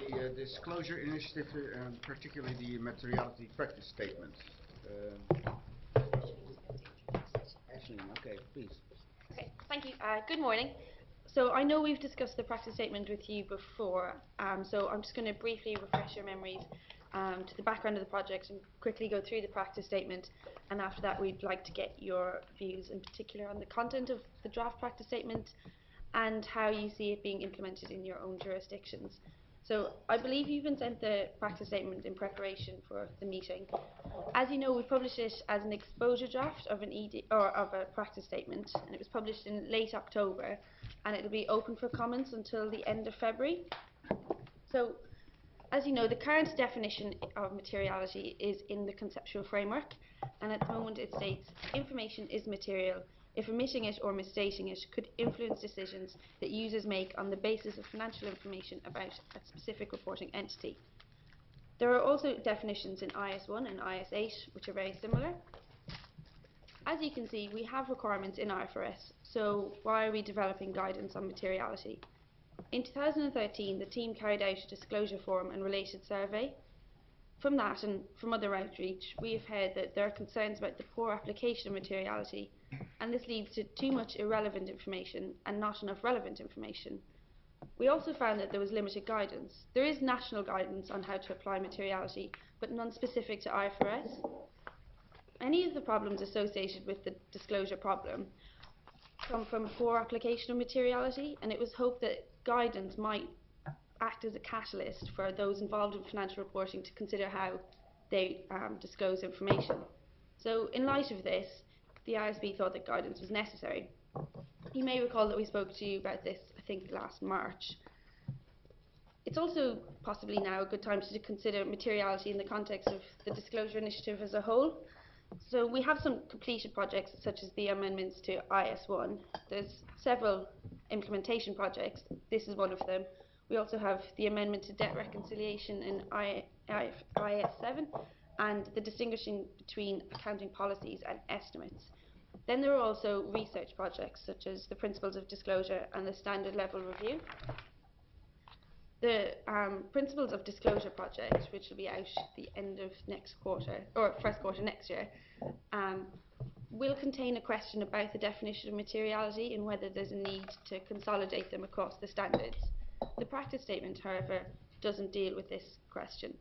the disclosure initiative, particularly the materiality practice statement. Ashleen, okay, please. Okay, thank you. Good morning. So I know we've discussed the practice statement with you before, so I'm just going to briefly refresh your memories to the background of the project and quickly go through the practice statement, and after that we'd like to get your views in particular on the content of the draft practice statement and how you see it being implemented in your own jurisdictions. So I believe you've been sent the practice statement in preparation for the meeting. As you know, we published it as an exposure draft of an ED or of a practice statement, and it was published in late October, and it will be open for comments until the end of February. So, as you know, the current definition of materiality is in the conceptual framework, and at the moment it states information is material if omitting it or misstating it could influence decisions that users make on the basis of financial information about a specific reporting entity. There are also definitions in IS1 and IS8 which are very similar. As you can see, we have requirements in IFRS, so why are we developing guidance on materiality? In 2013, the team carried out a disclosure forum and related survey. From that and from other outreach, we have heard that there are concerns about the poor application of materiality, and this leads to too much irrelevant information and not enough relevant information. We also found that there was limited guidance. There is national guidance on how to apply materiality, but none specific to IFRS. Any of the problems associated with the disclosure problem come from poor application of materiality, and it was hoped that guidance might act as a catalyst for those involved in financial reporting to consider how they disclose information. So in light of this, the ISB thought that guidance was necessary. You may recall that we spoke to you about this, I think, last March. It's also possibly now a good time to consider materiality in the context of the disclosure initiative as a whole. So we have some completed projects such as the amendments to IS1. There's several implementation projects. This is one of them. We also have the amendment to debt reconciliation in IS7 and the distinguishing between accounting policies and estimates. Then there are also research projects such as the Principles of Disclosure and the Standard Level Review. The Principles of Disclosure project, which will be out the end of next quarter, or first quarter next year, will contain a question about the definition of materiality and whether there's a need to consolidate them across the standards. The practice statement, however, doesn't deal with this question.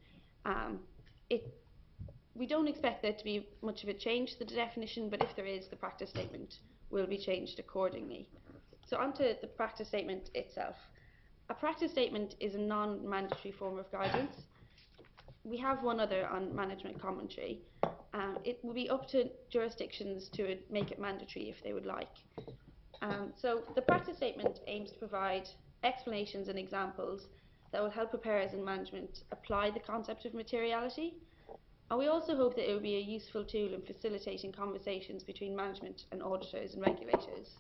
We don't expect there to be much of a change to the definition, but if there is, the practice statement will be changed accordingly. So onto the practice statement itself. A practice statement is a non-mandatory form of guidance. We have one other on management commentary. It will be up to jurisdictions to make it mandatory if they would like. So the practice statement aims to provide explanations and examples that will help preparers and management apply the concept of materiality. And we also hope that it will be a useful tool in facilitating conversations between management and auditors and regulators.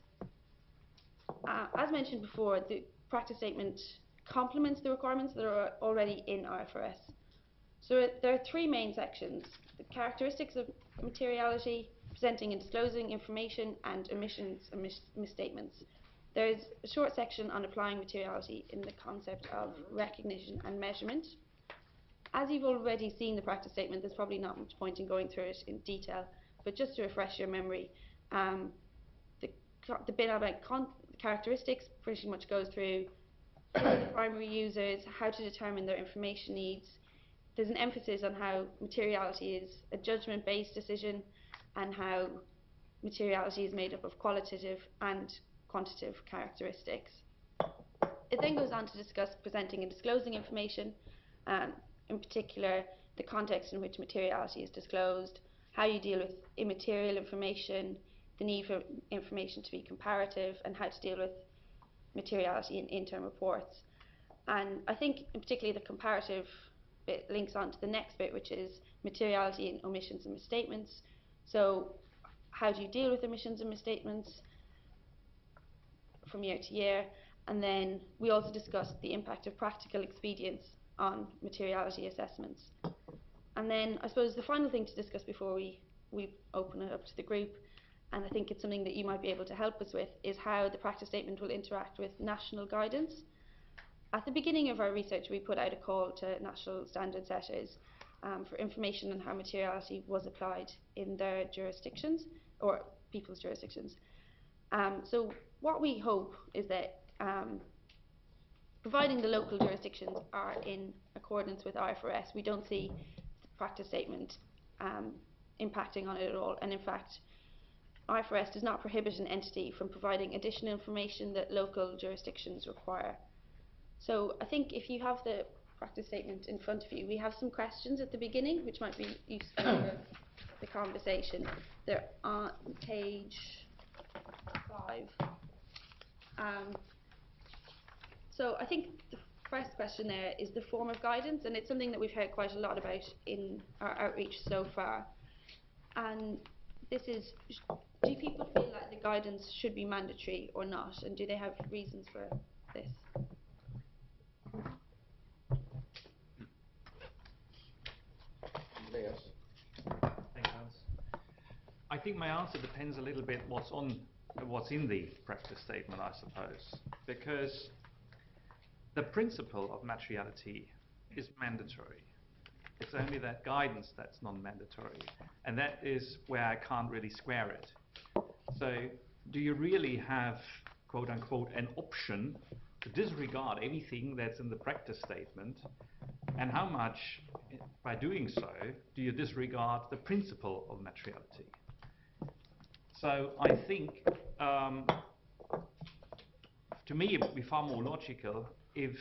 As mentioned before, the practice statement complements the requirements that are already in IFRS. So there are three main sections: the characteristics of materiality, presenting and disclosing information, and omissions and misstatements. There is a short section on applying materiality in the concept of recognition and measurement. As you've already seen the practice statement, there's probably not much point in going through it in detail, but just to refresh your memory, the bit about characteristics pretty much goes through who are the primary users, how to determine their information needs. There's an emphasis on how materiality is a judgment-based decision and how materiality is made up of qualitative and quantitative characteristics. It then goes on to discuss presenting and disclosing information, in particular the context in which materiality is disclosed, how you deal with immaterial information, the need for information to be comparative, and how to deal with materiality in interim reports. And I think in particularly the comparative bit links on to the next bit, which is materiality in omissions and misstatements. So how do you deal with omissions and misstatements from year to year? And then we also discussed the impact of practical expedience on materiality assessments. And then I suppose the final thing to discuss before we open it up to the group, and I think it's something that you might be able to help us with, is how the practice statement will interact with national guidance. At the beginning of our research, we put out a call to national standard setters for information on how materiality was applied in their jurisdictions, or people's jurisdictions. So what we hope is that providing the local jurisdictions are in accordance with IFRS, we don't see the practice statement impacting on it at all. And in fact, IFRS does not prohibit an entity from providing additional information that local jurisdictions require. So I think if you have the practice statement in front of you, we have some questions at the beginning which might be useful for the conversation. They're on page 5. So I think the first question there is the form of guidance, and it's something that we've heard quite a lot about in our outreach so far. And this is, do people feel like the guidance should be mandatory or not, and do they have reasons for this? Andreas? Thanks, Hans. I think my answer depends a little bit what's in the practice statement, I suppose, because the principle of materiality is mandatory. It's only that guidance that's non-mandatory, and that is where I can't really square it. So do you really have, quote unquote, an option to disregard anything that's in the practice statement, and how much, by doing so, do you disregard the principle of materiality? So I think, to me, it would be far more logical if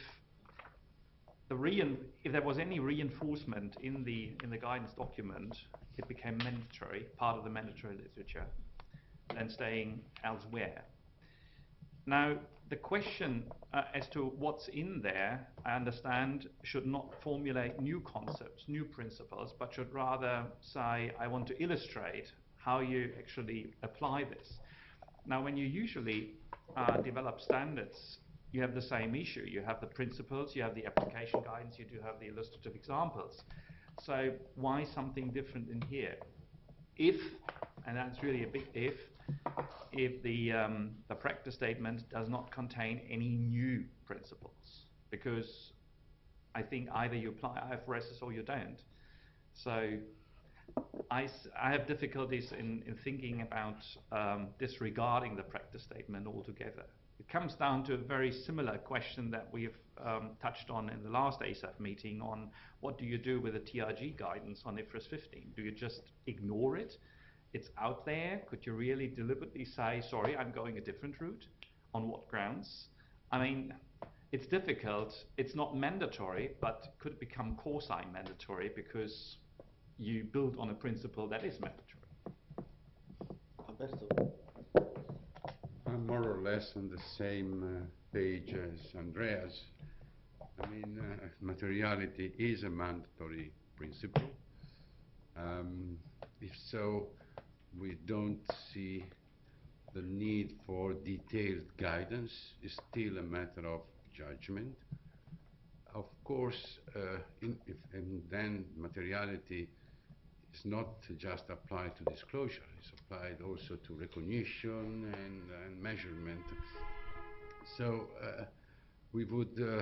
there was any reinforcement in the guidance document, it became mandatory, part of the mandatory literature, than staying elsewhere. Now, the question as to what's in there, I understand, should not formulate new concepts, new principles, but should rather say, I want to illustrate how you actually apply this. Now, when you usually develop standards, you have the same issue. You have the principles, you have the application guidance, you do have the illustrative examples. So why something different in here? If, and that's really a big if the practice statement does not contain any new principles, because I think either you apply IFRS or you don't. So I have difficulties in thinking about disregarding the practice statement altogether. It comes down to a very similar question that we've touched on in the last ASAP meeting on what do you do with the TRG guidance on IFRS 15? Do you just ignore it? It's out there. Could you really deliberately say, sorry, I'm going a different route? On what grounds? I mean, it's difficult. It's not mandatory, but could become quasi-mandatory because you build on a principle that is mandatory. Alberto? I'm more or less on the same page as Andreas. I mean, materiality is a mandatory principle. If so, we don't see the need for detailed guidance. It's still a matter of judgment. Of course, and then materiality is not just applied to disclosure, it's applied also to recognition and measurement. So we would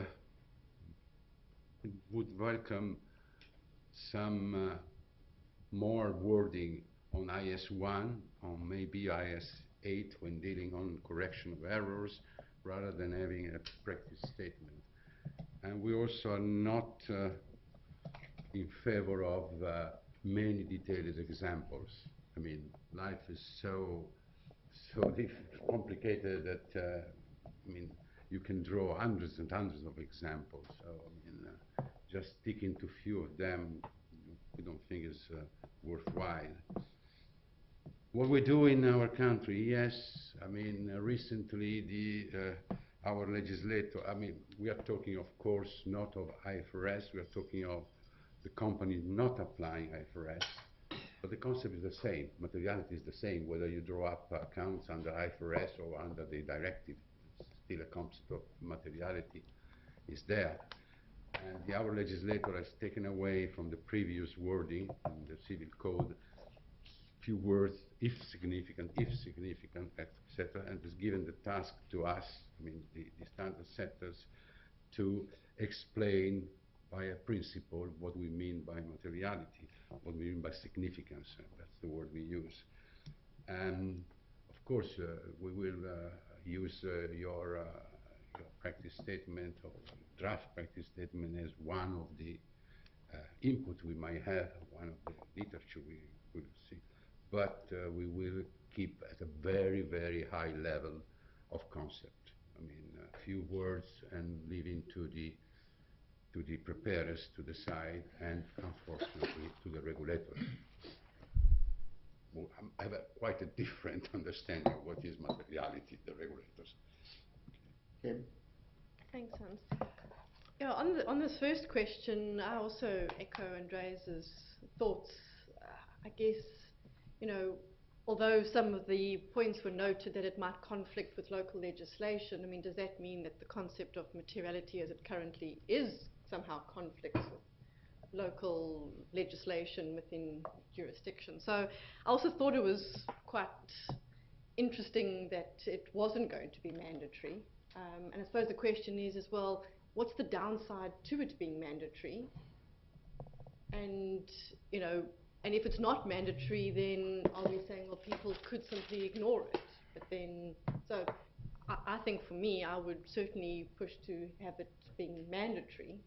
welcome some more wording on IS1, on maybe IS8 when dealing on correction of errors, rather than having a practice statement. And we also are not in favor of many detailed examples. I mean, life is so complicated that I mean, you can draw hundreds and hundreds of examples. So I mean, just sticking to few of them, we don't think is worthwhile. What we do in our country, yes, I mean, recently our legislator, I mean, we are talking, of course, not of IFRS, we are talking of the company not applying IFRS, but the concept is the same. Materiality is the same, whether you draw up accounts under IFRS or under the directive. Still a concept of materiality is there. And our legislator has taken away from the previous wording in the civil code few words, if significant, etc., and has given the task to us, I mean, the standard setters, to explain by a principle what we mean by materiality, what we mean by significance. That's the word we use. And of course, we will use your practice statement or draft practice statement as one of the input we might have, one of the literature we will see. But we will keep at a very, very high level of concept. I mean, a few words and leaving to the preparers to decide, and unfortunately to the regulators. Well, I have quite a different understanding of what is materiality, the regulators. Kim? Thanks, Hans. Yeah, on this first question, I also echo Andreas's thoughts. I guess, you know, although some of the points were noted that it might conflict with local legislation, I mean, does that mean that the concept of materiality as it currently is somehow conflicts with local legislation within jurisdiction? So I also thought it was quite interesting that it wasn't going to be mandatory. And I suppose the question is as well, what's the downside to it being mandatory? And, you know, and if it's not mandatory, then are we saying, well, people could simply ignore it? But then, so I think for me, I would certainly push to have it being mandatory.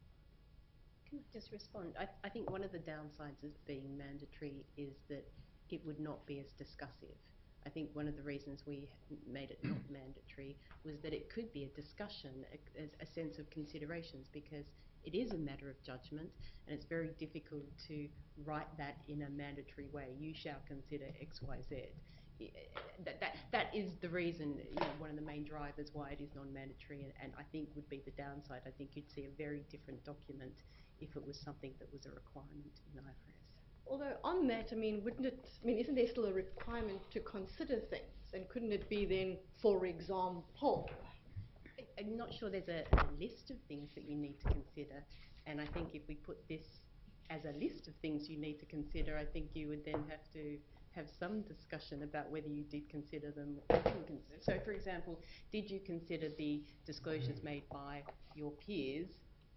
Can I just respond? I think one of the downsides of being mandatory is that it would not be as discussive. I think one of the reasons we made it not mandatory was that it could be a discussion, a sense of considerations, because it is a matter of judgment, and it's very difficult to write that in a mandatory way. You shall consider X, Y, Z. That is the reason, you know, one of the main drivers why it is non-mandatory, and I think would be the downside. I think you'd see a very different document if it was something that was a requirement in IFRS. Although on that, I mean, isn't there still a requirement to consider things? And couldn't it be then, for example? I'm not sure there's a list of things that you need to consider, and I think if we put this as a list of things you need to consider, I think you would then have to have some discussion about whether you did consider them or didn't consider. So, for example, did you consider the disclosures made by your peers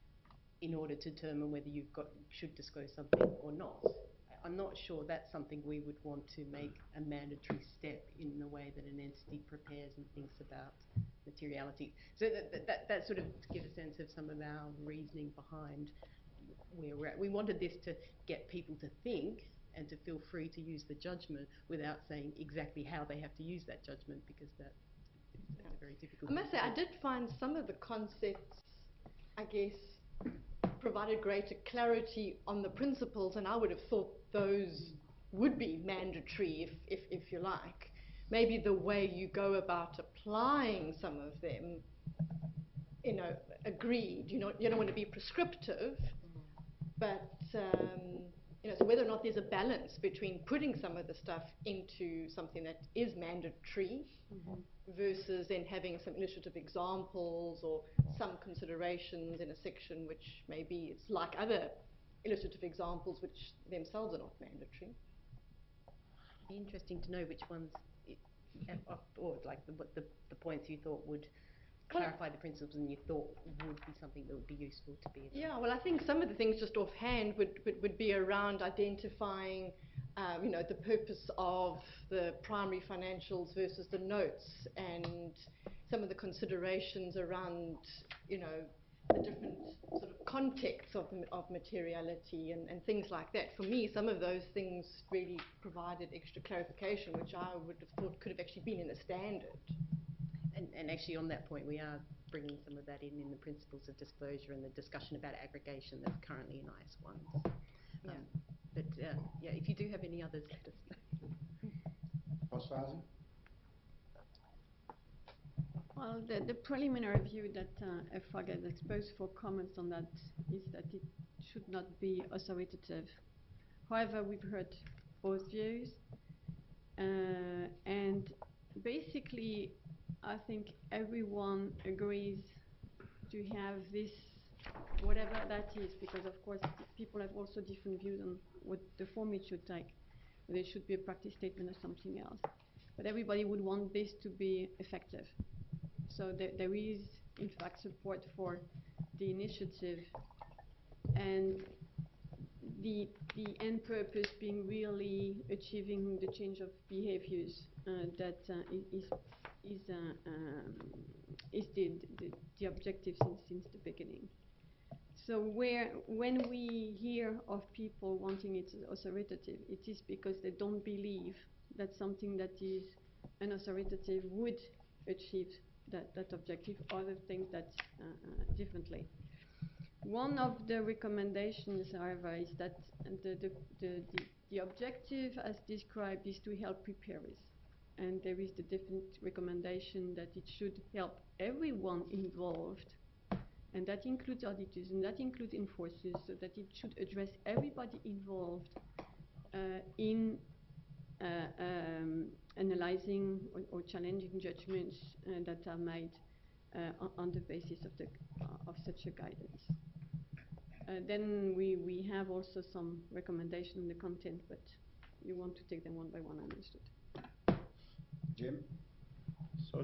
in order to determine whether you should disclose something or not? I'm not sure that's something we would want to make a mandatory step in the way that an entity prepares and thinks about materiality. So that sort of gives a sense of some of our reasoning behind where we're at. We wanted this to get people to think and to feel free to use the judgment without saying exactly how they have to use that judgment, because that's a very difficult I must say, I did find some of the concepts, I guess, provided greater clarity on the principles, and I would have thought those would be mandatory, if you like. Maybe the way you go about applying some of them, you know, agreed. You don't want to be prescriptive, but you know, so whether or not there's a balance between putting some of the stuff into something that is mandatory versus then having some illustrative examples or some considerations in a section which maybe it's like other illustrative examples which themselves are not mandatory. It'd be interesting to know which ones, or like the points you thought would clarify the principles and you thought would be something that would be useful to be. Yeah, well, I think some of the things just offhand would be around identifying, you know, the purpose of the primary financials versus the notes, and some of the considerations around, you know, the different sort of contexts of materiality and things like that. For me, some of those things really provided extra clarification, which I would have thought could have actually been in the standard. And actually on that point, we are bringing some of that in the principles of disclosure and the discussion about aggregation that's currently in IS1. Yeah. But yeah, if you do have any others, let us know. Françoise? Well, the preliminary view that EFRAG has exposed for comments on that is that it should not be authoritative. However, we've heard both views, and basically, I think everyone agrees to have this, whatever that is, because of course people have also different views on what the form it should take, whether it should be a practice statement or something else. But everybody would want this to be effective. So there is in fact, support for the initiative, and the end purpose being really achieving the change of behaviors that is the objective since the beginning. So when we hear of people wanting it authoritative, it is because they don't believe that something that is an authoritative would achieve that objective, other things that differently. One of the recommendations, however, is that the objective as described is to help preparers. And there is the definite recommendation that it should help everyone involved, and that includes auditors, and that includes enforcers, so that it should address everybody involved in analyzing or challenging judgments that are made on the basis of such a guidance. Then we have also some recommendation in the content, but you want to take them one by one, I understood. Jim? So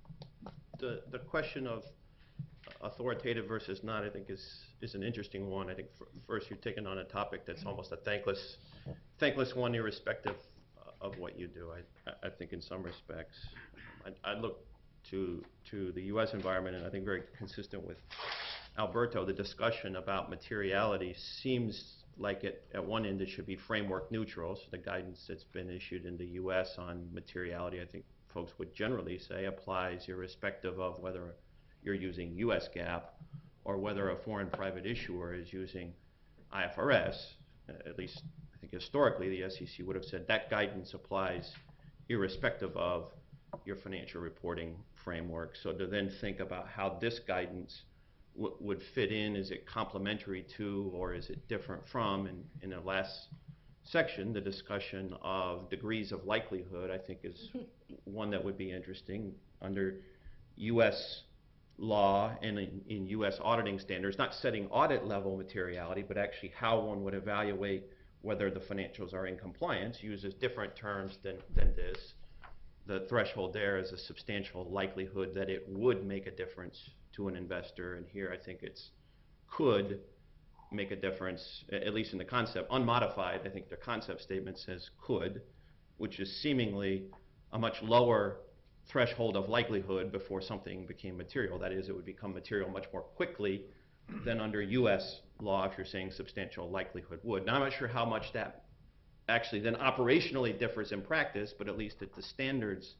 the question of authoritative versus not, I think, is an interesting one. I think first you've taken on a topic that's almost a thankless one, irrespective of what you do. I think in some respects, I look to the U.S. environment, and I think very consistent with Alberto, the discussion about materiality seems like at one end it should be framework neutral. So the guidance that's been issued in the U.S. on materiality, I think folks would generally say, applies irrespective of whether you're using U.S. GAAP or whether a foreign private issuer is using IFRS. At least I think historically the SEC would have said that guidance applies irrespective of your financial reporting framework. So to then think about how this guidance would fit in, is it complementary to or is it different from? And in the last section, the discussion of degrees of likelihood, I think, is one that would be interesting. Under U.S. law and in U.S. auditing standards, not setting audit level materiality, but actually how one would evaluate whether the financials are in compliance, uses different terms than this. The threshold there is a substantial likelihood that it would make a difference to an investor, and here I think it's could make a difference, at least in the concept. Unmodified, I think the concept statement says could, which is seemingly a much lower threshold of likelihood before something became material. That is, it would become material much more quickly than under U.S. law if you're saying substantial likelihood would. Now, I'm not sure how much that actually then operationally differs in practice, but at least at the standards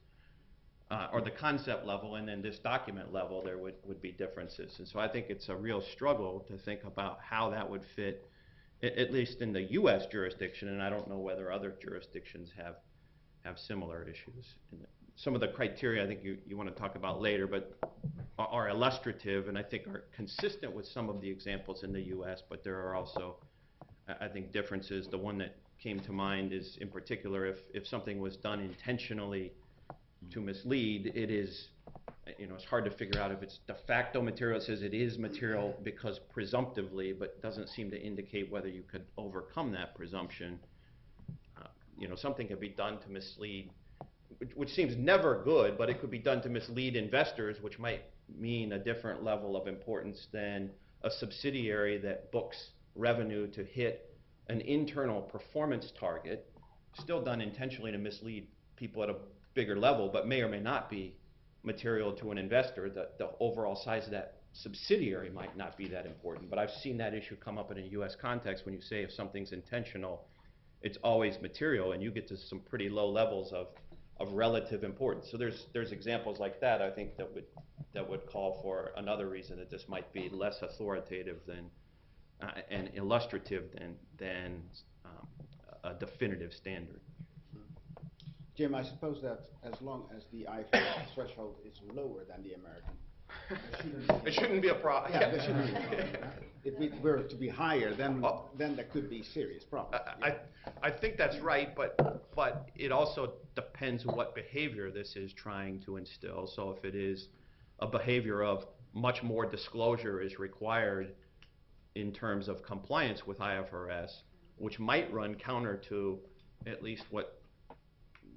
or the concept level and then this document level, there would be differences. And so I think it's a real struggle to think about how that would fit, at least in the U.S. jurisdiction, and I don't know whether other jurisdictions have similar issues. And some of the criteria I think you want to talk about later, but are illustrative and I think are consistent with some of the examples in the U.S., but there are also, I think, differences. The one that came to mind is, in particular, if something was done intentionally to mislead, it is, it's hard to figure out if it's de facto material. It says it is material because presumptively, but doesn't seem to indicate whether you could overcome that presumption. Something could be done to mislead, which seems never good, but it could be done to mislead investors, which might mean a different level of importance than a subsidiary that books revenue to hit an internal performance target, still done intentionally to mislead people at a bigger level, but may or may not be material to an investor. The overall size of that subsidiary might not be that important. But I've seen that issue come up in a U.S. context when you say if something's intentional, it's always material, and you get to some pretty low levels of relative importance. So there's examples like that, I think, that would call for another reason that this might be less authoritative than and illustrative than a definitive standard. Jim, I suppose that as long as the IFRS threshold is lower than the American, it shouldn't be a problem. Yeah, there shouldn't be a problem. If it were to be higher, then there could be serious problems. I think that's right, but it also depends what behavior this is trying to instill. So if it is a behavior of much more disclosure is required in terms of compliance with IFRS, which might run counter to at least what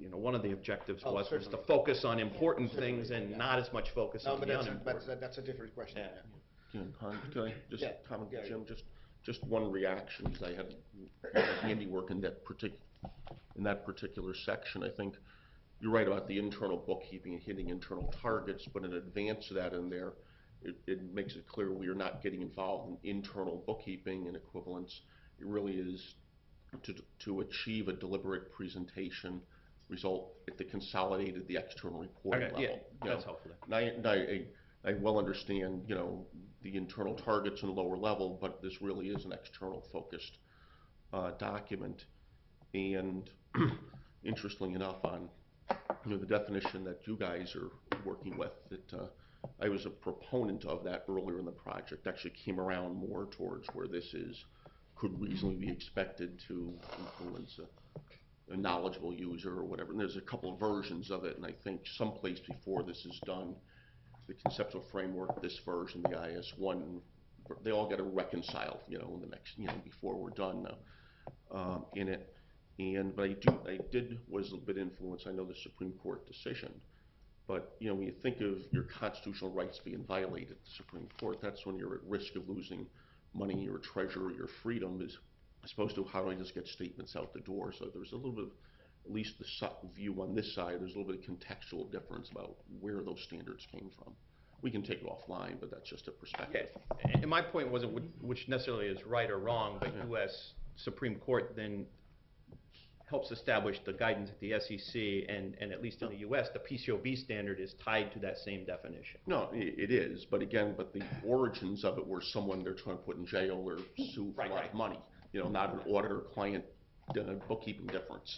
one of the objectives Oh, was to certainly. focus on important Certainly, things and yeah. not as much focus No, on but the that's unimportant. that's a different question. Yeah. Yeah. Can I just Yeah, comment, yeah. Jim? Just one reaction, because I had a lot of handiwork in that particular section. I think you're right about the internal bookkeeping and hitting internal targets, but in advance of that in there, it makes it clear we are not getting involved in internal bookkeeping and equivalence. It really is to achieve a deliberate presentation result at the consolidated, the external reporting Okay, level. yeah, You know, that's helpful. and I well understand, the internal targets and lower level, but this really is an external focused document. And interestingly enough, on the definition that you guys are working with, that I was a proponent of that earlier in the project. Actually came around more towards where this could reasonably be expected to influence a knowledgeable user or whatever. And there's a couple of versions of it, and I think someplace before this is done, the conceptual framework, this version, the IS1, they all got to reconcile, in the next, before we're done in it. But I was a bit influenced. I know the Supreme Court decision, but when you think of your constitutional rights being violated at the Supreme Court, that's when you're at risk of losing money, your treasure, your freedom, as opposed to how do I just get statements out the door. So there's a little bit of, at least the view on this side, there's a little bit of contextual difference about where those standards came from. We can take it offline, but that's just a perspective. Okay. And my point wasn't which necessarily is right or wrong, but U.S. Supreme Court then helps establish the guidance at the SEC, and at least in the U.S., the PCOB standard is tied to that same definition. No, it is, but again, the origins of it were someone they're trying to put in jail or sue for a lot of money. Not an auditor-client bookkeeping difference.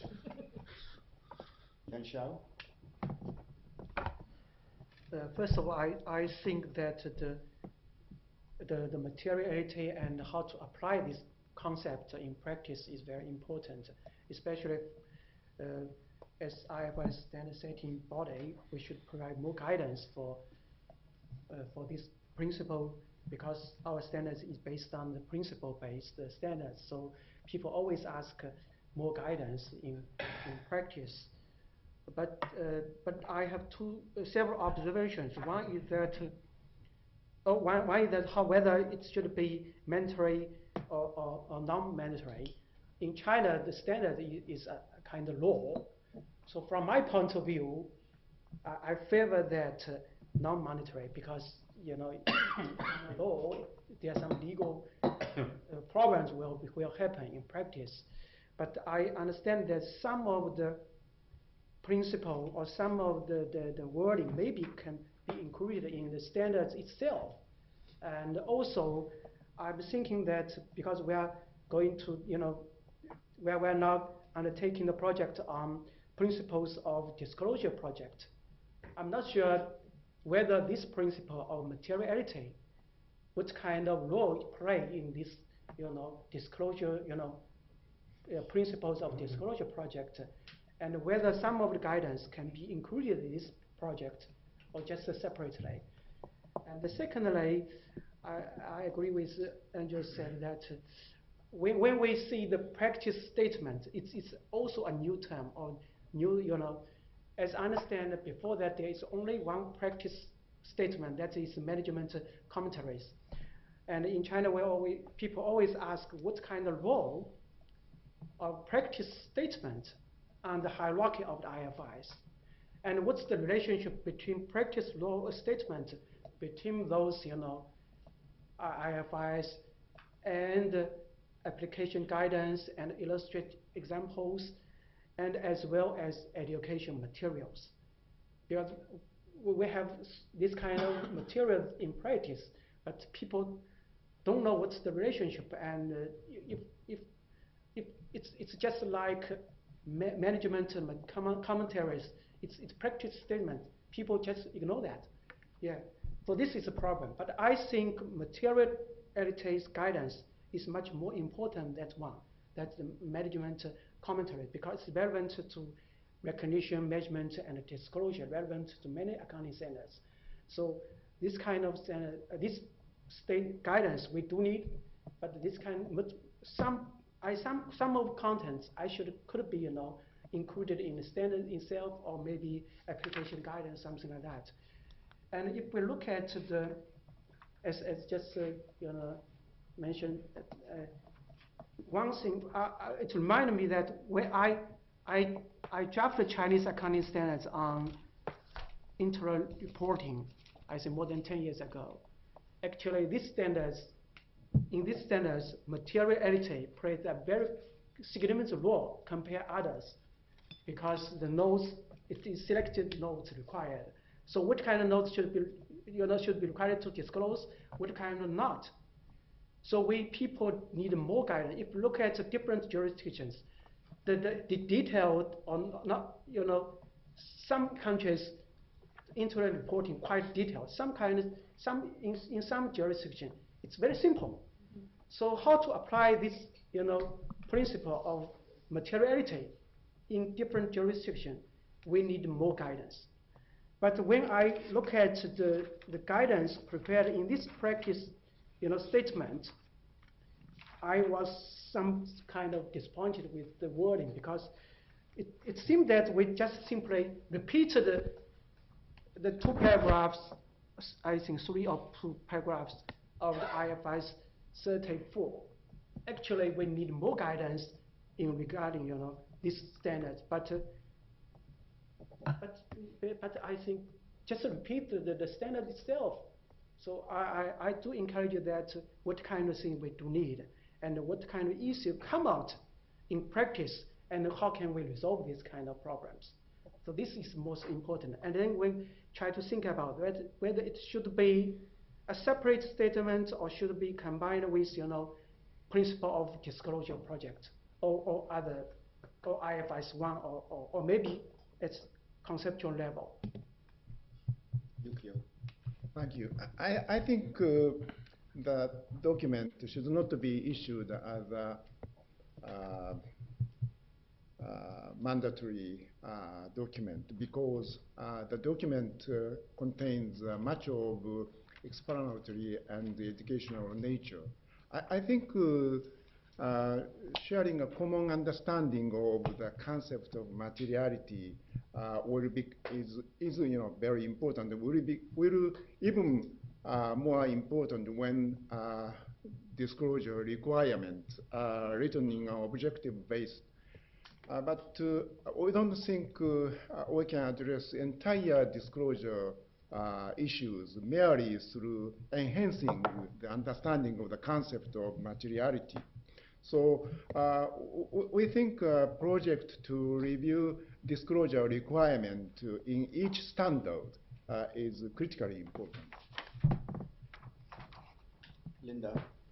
Chen Xiao? First of all, I think that the materiality and how to apply this concept in practice is very important, especially as IFRS standard setting body, we should provide more guidance for this principle, because our standards is based on the principle-based standards. So people always ask more guidance in practice. But I have several observations. One is that whether it should be mandatory or non-mandatory. In China, the standard is a kind of law. So from my point of view, I favor that non-mandatory, because law, there are some legal problems will happen in practice. But I understand that some of the principle or some of the wording maybe can be included in the standards itself. And also, I'm thinking that because we are going to, where we're now undertaking the project on principles of disclosure project, I'm not sure whether this principle of materiality, what kind of role it play in this, disclosure, principles of disclosure project, and whether some of the guidance can be included in this project or just separately. And secondly, I agree with Andrew said that when we see the practice statement, it's also a new term or new, as I understand it, before that there is only one practice statement, that is management commentaries. And in China, people always ask what kind of role of practice statement on the hierarchy of the IFRS, and what's the relationship between practice law statement between those, IFRS and application guidance and illustrate examples, and as well as education materials. Because we have this kind of materials in practice, but people don't know what's the relationship, and if it's just like management commentaries, it's practice statement. People just ignore that. Yeah, so this is a problem. But I think materialities guidance is much more important than one. That's the management commentary, because it's relevant to recognition, measurement, and disclosure, relevant to many accounting standards. So this kind of standard, this state guidance we do need, but this kind, some of contents could be included in the standard itself, or maybe application guidance, something like that. And if we look at the, as just mentioned, one thing, it reminded me that when I drafted Chinese accounting standards on internal reporting, I think more than 10 years ago. Actually, in these standards, materiality plays a very significant role compared to others, because the nodes, it is selected nodes required. So what kind of nodes should be required to disclose, what kind of not? So people need more guidance. If you look at the different jurisdictions, the detailed on not, some countries internal reporting quite detailed. In some jurisdiction, it's very simple. So how to apply this, principle of materiality in different jurisdictions, we need more guidance. But when I look at the guidance prepared in this practice, statement, I was some kind of disappointed with the wording, because it seemed that we just simply repeated the 2 paragraphs, I think 3 or 2 paragraphs of the IFRS 34. Actually, we need more guidance in regarding, these standards. But I think just repeat the standard itself. So I do encourage that what kind of thing we do need, and what kind of issue come out in practice, and how can we resolve these kind of problems. So this is most important. And then we try to think about whether it should be a separate statement or should be combined with, principle of disclosure project or other, or IFRS 1, or maybe it's conceptual level. Yukio. Thank you. I think the document should not be issued as a mandatory document, because the document contains much of explanatory and educational nature. I think sharing a common understanding of the concept of materiality is very important. Will even more important when disclosure requirements are written in an objective base. But we don't think we can address entire disclosure issues merely through enhancing the understanding of the concept of materiality. So we think a project to review disclosure requirement in each standard is critically important. Linda.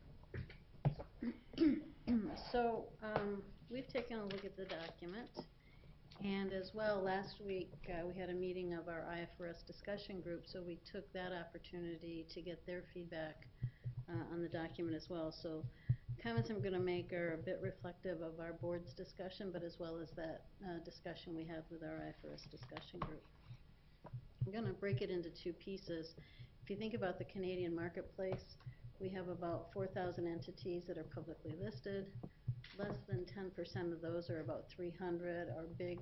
So we've taken a look at the document, and as well, last week we had a meeting of our IFRS discussion group, so we took that opportunity to get their feedback on the document as well. So comments I'm going to make are a bit reflective of our board's discussion, but as well as that discussion we had with our IFRS discussion group. I'm going to break it into 2 pieces. If you think about the Canadian marketplace, we have about 4,000 entities that are publicly listed. Less than 10% of those, are about 300, are big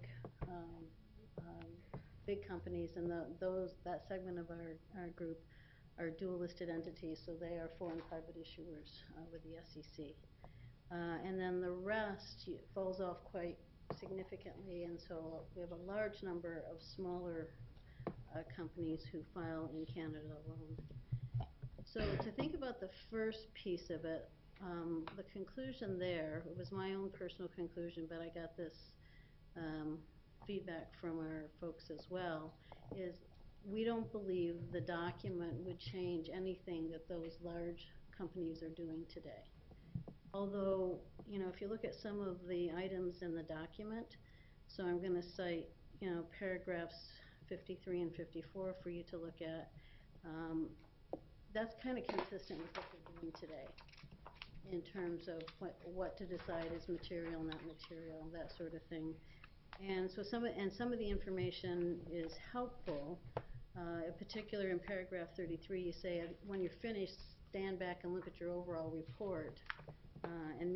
companies, and that segment of our group are dual listed entities, so they are foreign private issuers with the SEC. And then the rest falls off quite significantly, and so we have a large number of smaller companies who file in Canada alone. So to think about the first piece of it, the conclusion there, it was my own personal conclusion, but I got this feedback from our folks as well, is we don't believe the document would change anything that those large companies are doing today. Although, if you look at some of the items in the document, so I'm going to cite, paragraphs 53 and 54 for you to look at, that's kind of consistent with what they're doing today in terms of what to decide is material, not material, that sort of thing. And so some of the information is helpful. In particular, in paragraph 33, you say, when you're finished, stand back and look at your overall report and make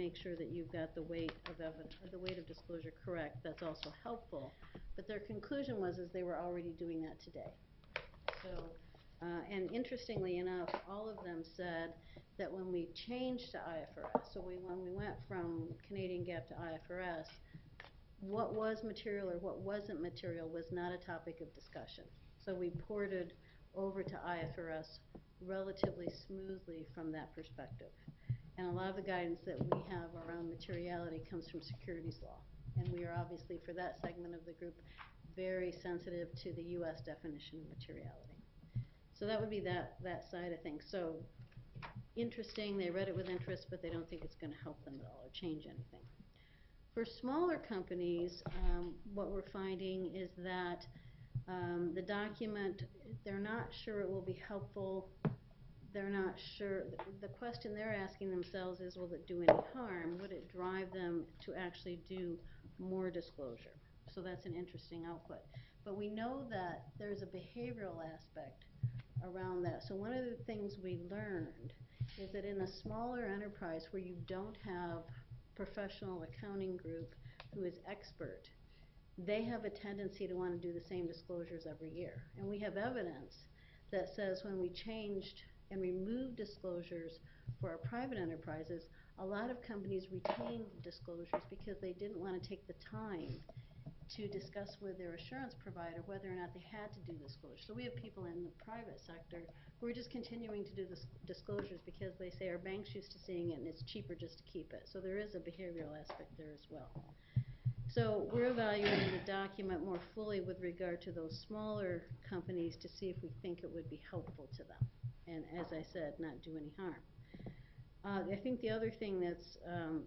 make sure that you've got the weight of the weight of disclosure correct, that's also helpful. But their conclusion was is they were already doing that today. So, and interestingly enough, all of them said that when we changed to IFRS, so when we went from Canadian GAAP to IFRS, what was material or what wasn't material was not a topic of discussion. So we ported over to IFRS relatively smoothly from that perspective. And a lot of the guidance that we have around materiality comes from securities law. And we are obviously, for that segment of the group, very sensitive to the U.S. definition of materiality. So that would be that side of things. So interesting, they read it with interest, but they don't think it's going to help them at all or change anything. For smaller companies, what we're finding is that the document, they're not sure it will be helpful. They're not sure. The question they're asking themselves is, will it do any harm? Would it drive them to actually do more disclosure? So that's an interesting output. But we know that there's a behavioral aspect around that. So one of the things we learned is that in a smaller enterprise where you don't have professional accounting group who is expert, they have a tendency to want to do the same disclosures every year. And we have evidence that says when we changed and removed disclosures for our private enterprises, a lot of companies retained disclosures because they didn't want to take the time to discuss with their assurance provider whether or not they had to do disclosure. So we have people in the private sector who are just continuing to do this disclosures because they say our bank's used to seeing it and it's cheaper just to keep it. So there is a behavioral aspect there as well. So we're evaluating the document more fully with regard to those smaller companies to see if we think it would be helpful to them. And as I said, not do any harm. I think the other thing that's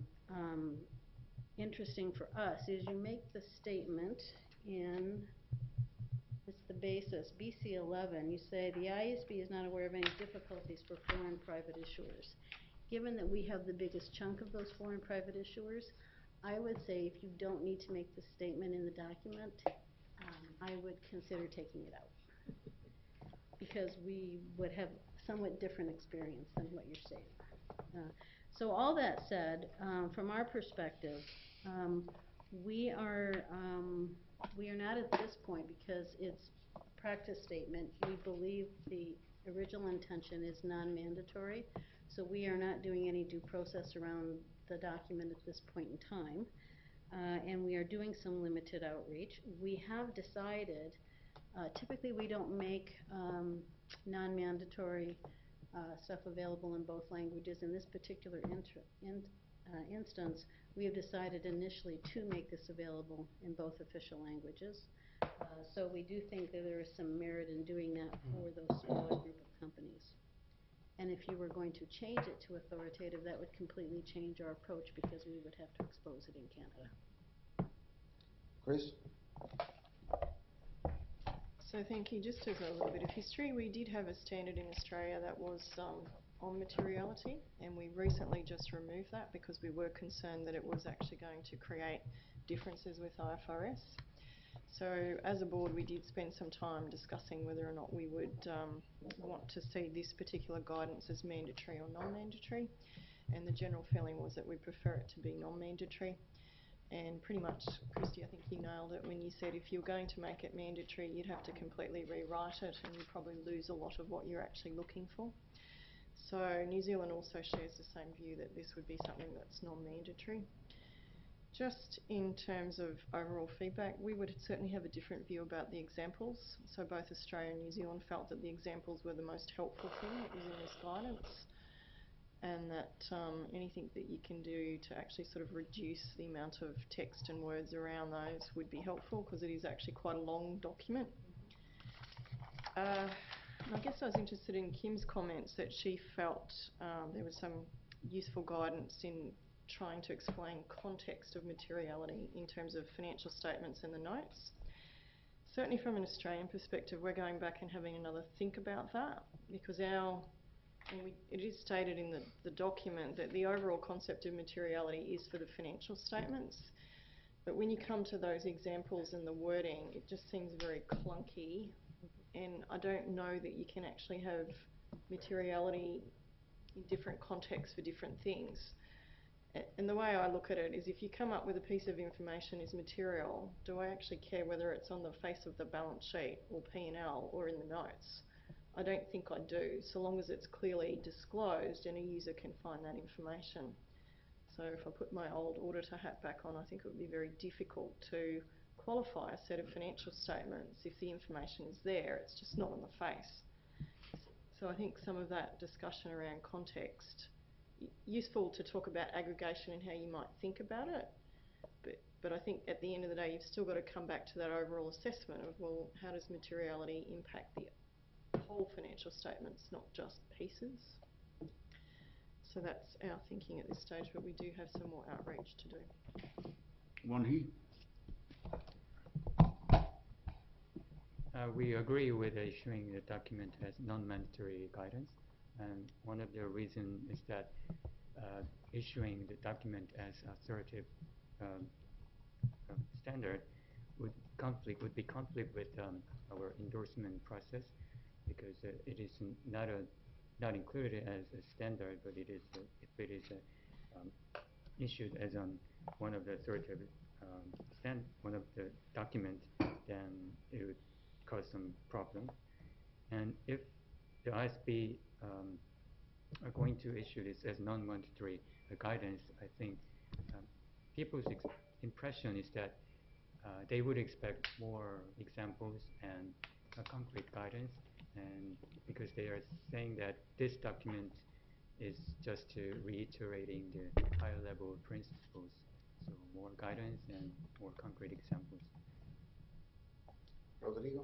interesting for us is you make the statement in, it's the basis, BC 11, you say the IASB is not aware of any difficulties for foreign private issuers. Given that we have the biggest chunk of those foreign private issuers, I would say if you don't need to make the statement in the document, I would consider taking it out. Because we would have somewhat different experience than what you're saying. So all that said, from our perspective, we are not at this point because it's a practice statement. We believe the original intention is non-mandatory, so we are not doing any due process around the document at this point in time, and we are doing some limited outreach. We have decided, typically we don't make non-mandatory stuff available in both languages. In this particular instance, we have decided initially to make this available in both official languages. So we do think that there is some merit in doing that for those smaller group of companies. And if you were going to change it to authoritative, that would completely change our approach because we would have to expose it in Canada. Chris? So thank you. Just as a little bit of history, we did have a standard in Australia that was on materiality, and we recently just removed that because we were concerned that it was actually going to create differences with IFRS. So as a board, we did spend some time discussing whether or not we would want to see this particular guidance as mandatory or non-mandatory, and the general feeling was that we prefer it to be non-mandatory. And pretty much, Christy, I think you nailed it when you said if you're going to make it mandatory, you'd have to completely rewrite it and you'd probably lose a lot of what you're actually looking for. So New Zealand also shares the same view that this would be something that's non-mandatory. Just in terms of overall feedback, we would certainly have a different view about the examples. So both Australia and New Zealand felt that the examples were the most helpful thing that was in this guidance, and that anything that you can do to actually sort of reduce the amount of text and words around those would be helpful because it is actually quite a long document. I guess I was interested in Kim's comments that she felt there was some useful guidance in trying to explain context of materiality in terms of financial statements and the notes. Certainly from an Australian perspective, we're going back and having another think about that because it is stated in the document that the overall concept of materiality is for the financial statements. But when you come to those examples and the wording, it just seems very clunky. And I don't know that you can actually have materiality in different contexts for different things. And the way I look at it is if you come up with a piece of information is material, do I actually care whether it's on the face of the balance sheet or P&L or in the notes? I don't think I do, so long as it's clearly disclosed and a user can find that information. So if I put my old auditor hat back on, I think it would be very difficult to qualify a set of financial statements if the information is there, it's just not on the face. So I think some of that discussion around context, useful to talk about aggregation and how you might think about it, but I think at the end of the day you've still got to come back to that overall assessment of, well, how does materiality impact the whole financial statements, not just pieces? So that's our thinking at this stage, but we do have some more outreach to do. One he. We agree with issuing the document as non-mandatory guidance, and one of the reasons is that issuing the document as authoritative standard would be conflict with our endorsement process, because it is not included as a standard, but it is if it is issued as one of the authoritative one of the documents, then it would cause some problem. And if the ISB are going to issue this as non-mandatory guidance, I think people's impression is that they would expect more examples and concrete guidance, and because they are saying that this document is just to reiterating the higher level principles, so more guidance and more concrete examples. Rodrigo?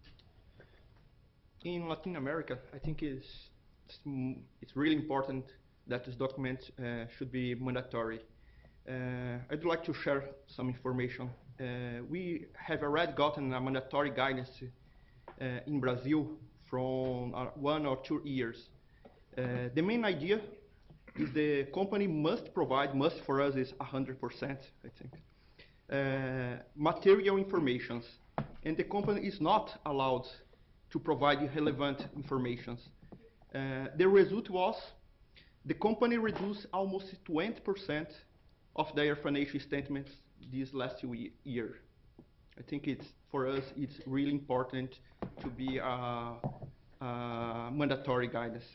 In Latin America, I think it's really important that this document should be mandatory. I'd like to share some information. We have already gotten a mandatory guidance in Brazil from 1 or 2 years. The main idea is the company must for us is 100%, I think, material informations, and the company is not allowed to provide relevant information. The result was the company reduced almost 20% of their financial statements this last year. I think for us it's really important to be a mandatory guidance.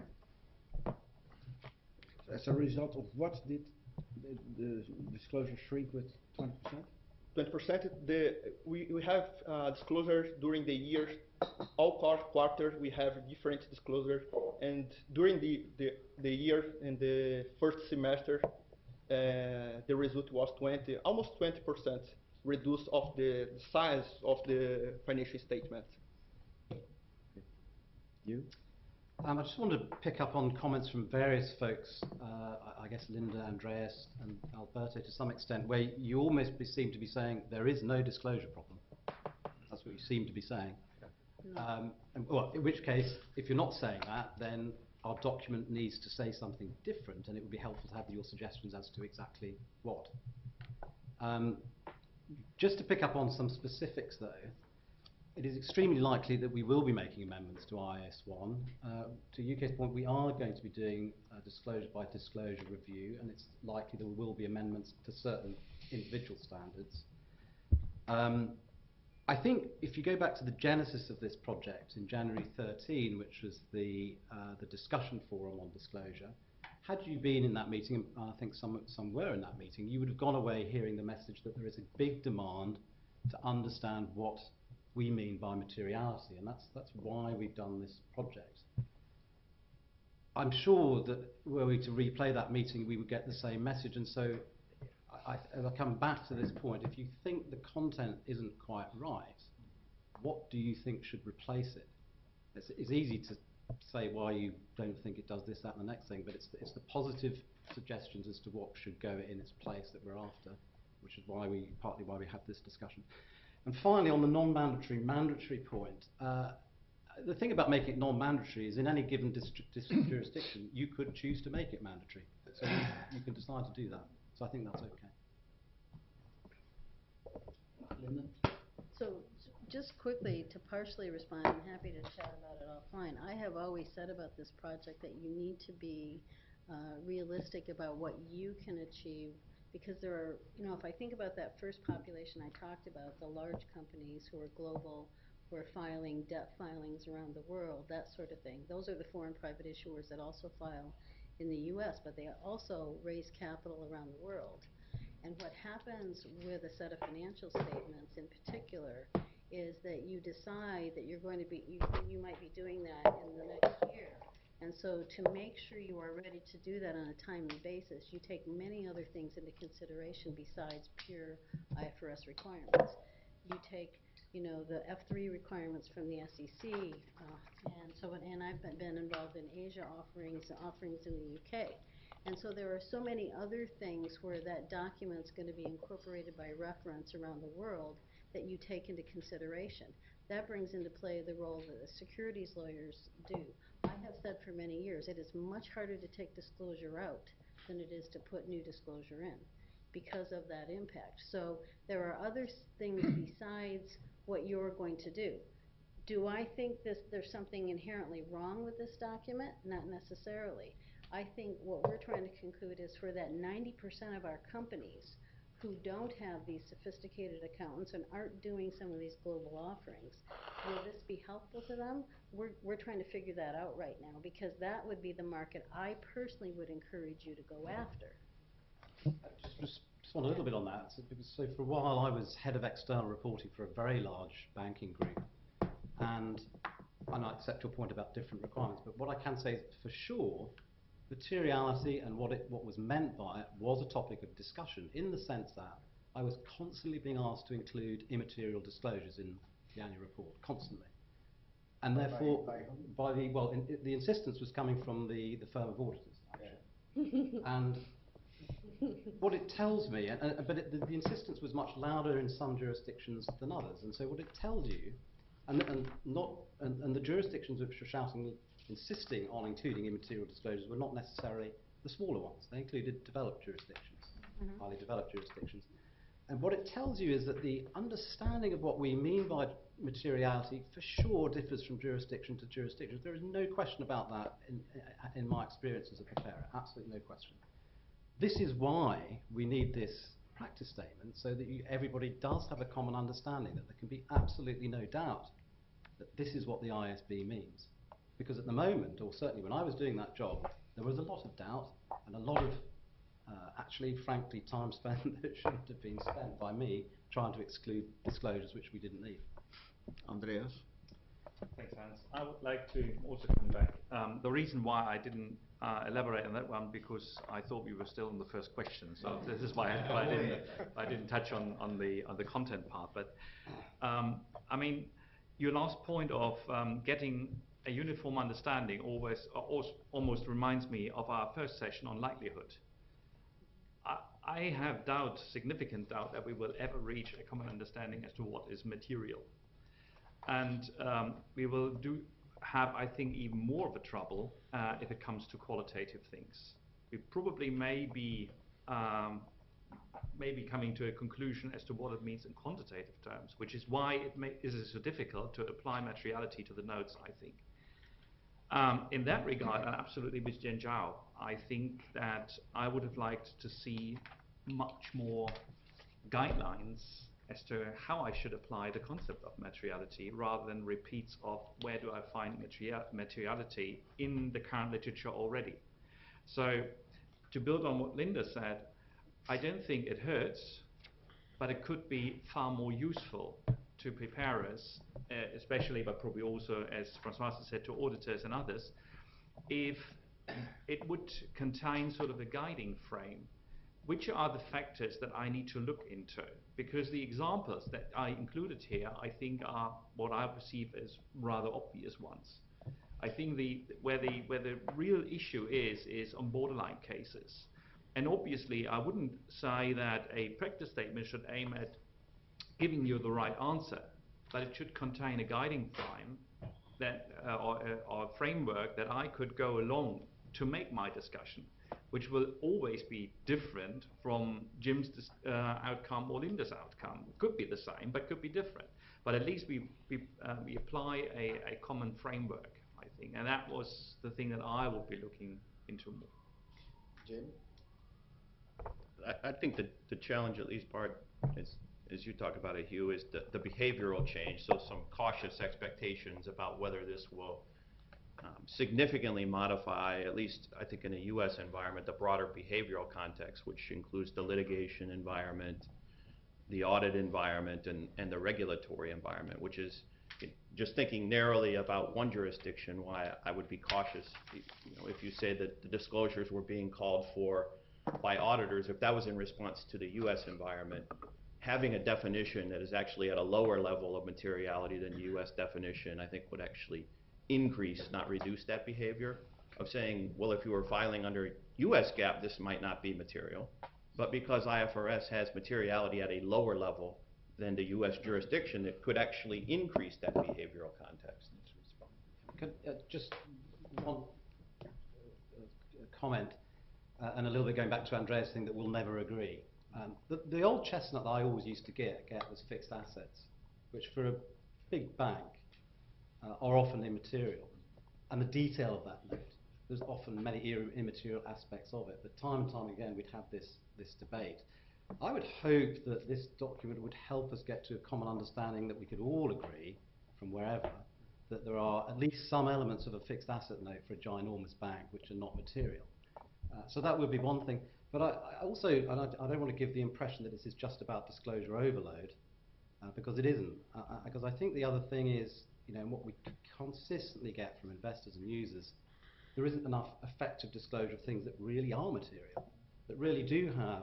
As a result of what did the disclosure shrink with 20%? 20%. We have disclosure during the year. All quarter we have different disclosure, and during the year in the first semester, the result was almost 20% reduced of the size of the financial statement. You? I just wanted to pick up on comments from various folks, I guess Linda, Andreas and Alberto to some extent, where you almost seem to be saying there is no disclosure problem. That's what you seem to be saying. Well, in which case, if you're not saying that, then our document needs to say something different, and it would be helpful to have your suggestions as to exactly what. Just to pick up on some specifics though, it is extremely likely that we will be making amendments to IAS1. To UK's point, we are going to be doing a disclosure by disclosure review, and it's likely there will be amendments to certain individual standards. I think if you go back to the genesis of this project in January 13, which was the discussion forum on disclosure, had you been in that meeting, and I think some were in that meeting, you would have gone away hearing the message that there is a big demand to understand what we mean by materiality, and that's why we've done this project. I'm sure that were we to replay that meeting, we would get the same message, and so as I come back to this point, if you think the content isn't quite right, what do you think should replace it? It's easy to say why you don't think it does this, that, and the next thing, but it's the positive suggestions as to what should go in its place that we're after, which is partly why we have this discussion. And finally, on the non-mandatory, mandatory point, the thing about making it non-mandatory is in any given jurisdiction, you could choose to make it mandatory. So you can decide to do that. So I think that's okay. Linda? So just quickly, to partially respond, I'm happy to chat about it offline. I have always said about this project that you need to be realistic about what you can achieve, because there are, if I think about that first population I talked about, the large companies who are global, who are filing debt filings around the world, that sort of thing. Those are the foreign private issuers that also file in the US, but they also raise capital around the world. And what happens with a set of financial statements in particular is that you decide that you're going to be, you might be doing that in the next year. And so to make sure you are ready to do that on a timely basis, you take many other things into consideration besides pure IFRS requirements. You take, the F3 requirements from the SEC, and I've been involved in Asia offerings in the UK. And so there are so many other things where that document's going to be incorporated by reference around the world that you take into consideration. That brings into play the role that the securities lawyers do. I have said for many years, it is much harder to take disclosure out than it is to put new disclosure in because of that impact. So there are other things besides what you're going to do. Do I think there's something inherently wrong with this document? Not necessarily. I think what we're trying to conclude is for that 90% of our companies who don't have these sophisticated accountants and aren't doing some of these global offerings, will this be helpful to them? We're trying to figure that out right now, because that would be the market I personally would encourage you to go after. Just respond a little bit on that. So for a while I was head of external reporting for a very large banking group, and I accept your point about different requirements, but what I can say for sure, materiality and what was meant by it was a topic of discussion, in the sense that I was constantly being asked to include immaterial disclosures in the annual report, constantly. And therefore, the insistence was coming from the firm of auditors, actually. And what it tells me, the insistence was much louder in some jurisdictions than others, and so what it tells you, and the jurisdictions which were insisting on including immaterial disclosures were not necessarily the smaller ones. They included developed jurisdictions, highly developed jurisdictions. And what it tells you is that the understanding of what we mean by materiality for sure differs from jurisdiction to jurisdiction. There is no question about that in my experience as a preparer, absolutely no question. This is why we need this practice statement, so that everybody does have a common understanding, that there can be absolutely no doubt that this is what the ISB means. Because at the moment, or certainly when I was doing that job, there was a lot of doubt and a lot of, actually, frankly, time spent that shouldn't have been spent by me trying to exclude disclosures which we didn't need. Andreas? Thanks, Hans. I would like to also come back. The reason why I didn't elaborate on that one, because I thought we were still on the first question, so this is why I didn't touch on the content part. But I mean, your last point of getting a uniform understanding almost reminds me of our first session on likelihood. I have significant doubt that we will ever reach a common understanding as to what is material. And we will have, I think, even more of a trouble if it comes to qualitative things. We probably may be coming to a conclusion as to what it means in quantitative terms, which is why it is so difficult to apply materiality to the notes, I think. In that regard, and absolutely with Jen Zhao, I think that I would have liked to see much more guidelines as to how I should apply the concept of materiality, rather than repeats of where do I find materiality in the current literature already. So, to build on what Linda said, I don't think it hurts, but it could be far more useful to preparers, especially, but probably also, as Francois said, to auditors and others, if it would contain sort of a guiding frame. Which are the factors that I need to look into? Because the examples that I included here, I think, are what I perceive as rather obvious ones. I think where the real issue is on borderline cases. And obviously, I wouldn't say that a practice statement should aim at giving you the right answer, but it should contain a guiding frame that, or a framework that I could go along to make my discussion, which will always be different from Jim's outcome or Linda's outcome. Could be the same, but could be different. But at least we apply a common framework, I think, and that was the thing that I will be looking into more. Jim? I think that the challenge, at least part, as you talk about it, Hugh, is the behavioral change. So some cautious expectations about whether this will significantly modify, at least I think in a U.S. environment, the broader behavioral context, which includes the litigation environment, the audit environment, and the regulatory environment, which is just thinking narrowly about one jurisdiction, why I would be cautious. If you say that the disclosures were being called for by auditors, if that was in response to the U.S. environment, having a definition that is actually at a lower level of materiality than the U.S. definition, I think would actually increase, not reduce that behavior of saying, well, if you were filing under U.S. GAAP, this might not be material. But because IFRS has materiality at a lower level than the U.S. jurisdiction, it could actually increase that behavioral context. Could, just one comment, and a little bit going back to Andrea's thing that we'll never agree. The old chestnut that I always used to get was fixed assets, which for a big bank are often immaterial. And the detail of that note, there's often many immaterial aspects of it, but time and time again we'd have this debate. I would hope that this document would help us get to a common understanding that we could all agree, from wherever, that there are at least some elements of a fixed asset note for a ginormous bank which are not material. So that would be one thing. But I also, and I don't want to give the impression that this is just about disclosure overload, because it isn't. Because I think the other thing is, what we consistently get from investors and users, there isn't enough effective disclosure of things that really are material, that really do have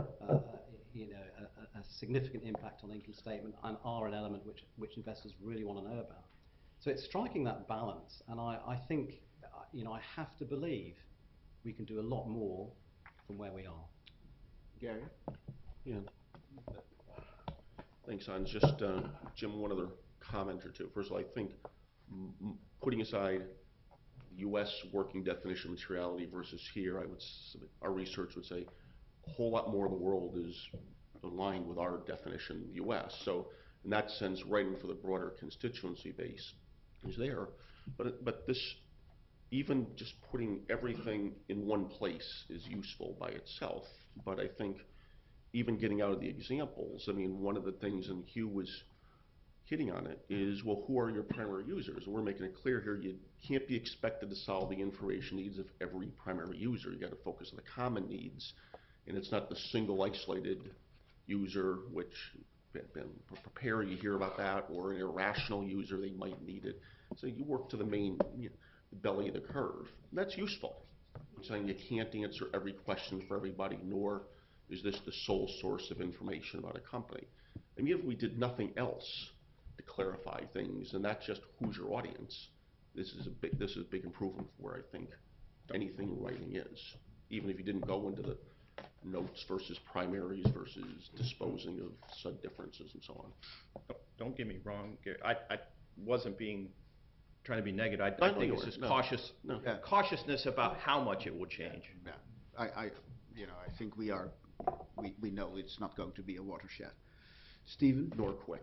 a significant impact on the income statement and are an element which investors really want to know about. So it's striking that balance, and I think, I have to believe we can do a lot more from where we are. Gary? Yeah. Thanks, Hans. Just, Jim, one other comment or two. First of all, I think putting aside U.S. working definition of materiality versus here, our research would say a whole lot more of the world is aligned with our definition in the U.S. So in that sense, writing for the broader constituency base is there. But this, even just putting everything in one place is useful by itself. But I think even getting out of the examples, one of the things, and Hugh was hitting on it, is, well, who are your primary users? And we're making it clear here, you can't be expected to solve the information needs of every primary user. You got to focus on the common needs. And it's not the single isolated user, which prepare, you hear about that, or an irrational user, they might need it. So you work to the main the belly of the curve. And that's useful. I'm saying you can't answer every question for everybody, nor is this the sole source of information about a company. If we did nothing else to clarify things, and that's just who's your audience, this is a big improvement for where I think anything writing is. Even if you didn't go into the notes versus primaries versus disposing of sub differences and so on. Don't get me wrong, Gary. I wasn't trying to be negative. I think it's just cautiousness about how much it will change. Yeah, I think we know it's not going to be a watershed. Stephen? Nor quick.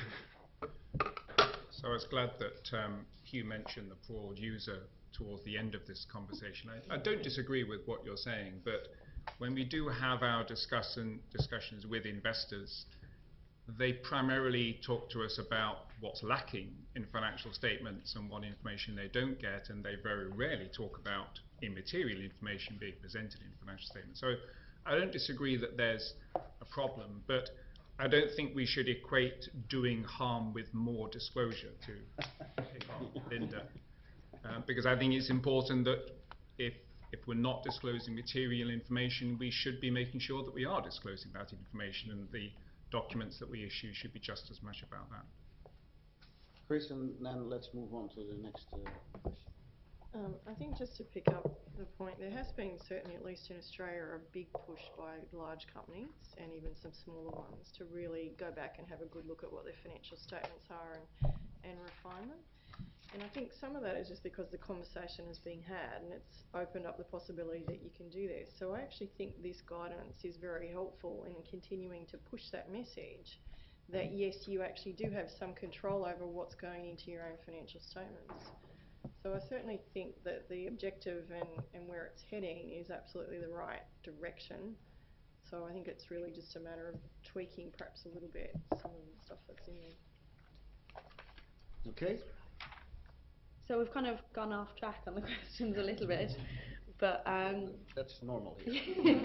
So I was glad that Hugh mentioned the broad user towards the end of this conversation. I don't disagree with what you're saying, but when we do have our discussions with investors, they primarily talk to us about what's lacking in financial statements and what information they don't get, and they very rarely talk about immaterial information being presented in financial statements. So I don't disagree that there's a problem, but I don't think we should equate doing harm with more disclosure, to pick on Linda, because I think it's important that if we're not disclosing material information, we should be making sure that we are disclosing that information, and the documents that we issue should be just as much about that. Chris, and then let's move on to the next question. I think just to pick up the point, there has been, certainly at least in Australia, a big push by large companies and even some smaller ones to really go back and have a good look at what their financial statements are and refine them. And I think some of that is just because the conversation has been had and it's opened up the possibility that you can do this. So I actually think this guidance is very helpful in continuing to push that message that yes, you actually do have some control over what's going into your own financial statements. So I certainly think that the objective and where it's heading is absolutely the right direction. So I think it's really just a matter of tweaking perhaps a little bit some of the stuff that's in there. Okay. So we've kind of gone off track on the questions a little bit, but That's normal here.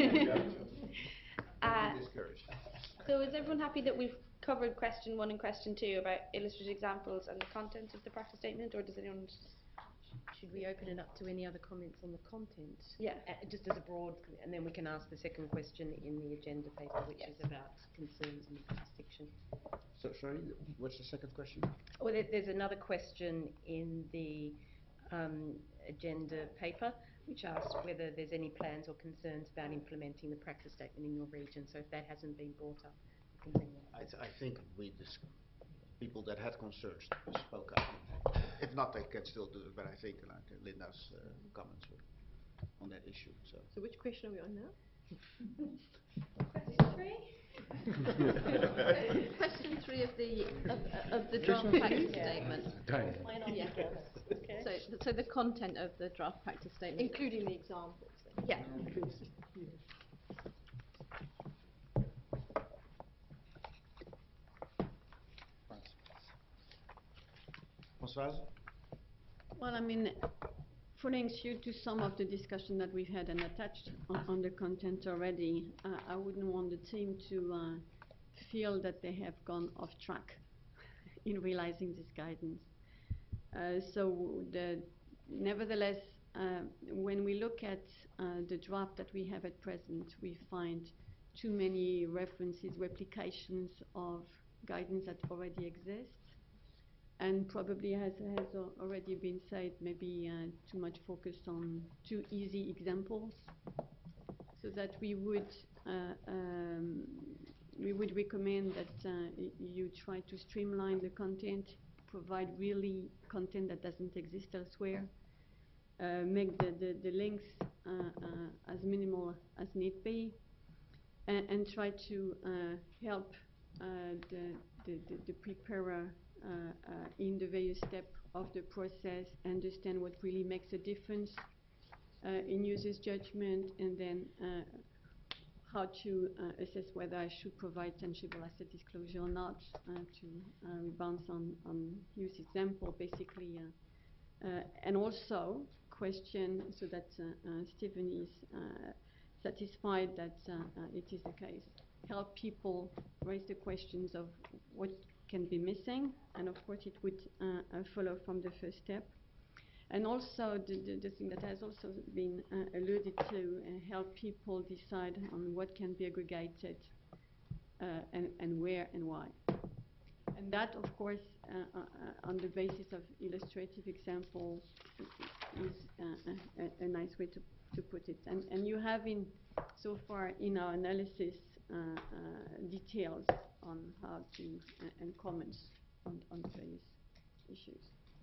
Discouraged. So is everyone happy that we've covered question 1 and question 2 about illustrative examples and the content of the practice statement, or does anyone? Should we open it up to any other comments on the content? Yeah. Just as a broad, and then we can ask the second question in the agenda paper, which is about concerns in the jurisdiction. So, sorry, what's the second question? Well, there's another question in the agenda paper, which asks whether there's any plans or concerns about implementing the practice statement in your region. So if that hasn't been brought up, you can bring that up. I think people that had concerns spoke up. If not, they can still do it, but I think Linda's comments were on that issue. So which question are we on now? Question 3 of the draft practice statement. Yeah. Okay. So the content of the draft practice statement, Including the examples. Yeah. Françoise? Well, I mean, following suit to some of the discussion that we've had and attached on the content already, I wouldn't want the team to feel that they have gone off track in realizing this guidance. Nevertheless, when we look at the draft that we have at present, we find too many references, replications of guidance that already exists. And probably, as has already been said, maybe too much focused on too easy examples, so that we would recommend that you try to streamline the content, provide really content that doesn't exist elsewhere, make the links as minimal as need be, and try to help the preparer in the various steps of the process, understand what really makes a difference in users' judgment, and then how to assess whether I should provide tangible asset disclosure or not, to bounce on use example, basically. And also question, so that Stephen is satisfied that it is the case, help people raise the questions of what can be missing, and of course it would follow from the first step. And also the thing that has also been alluded to, help people decide on what can be aggregated and where and why. And that, of course, on the basis of illustrative example, is a nice way to put it. And you have so far in our analysis details on how to, and comments on the various issues.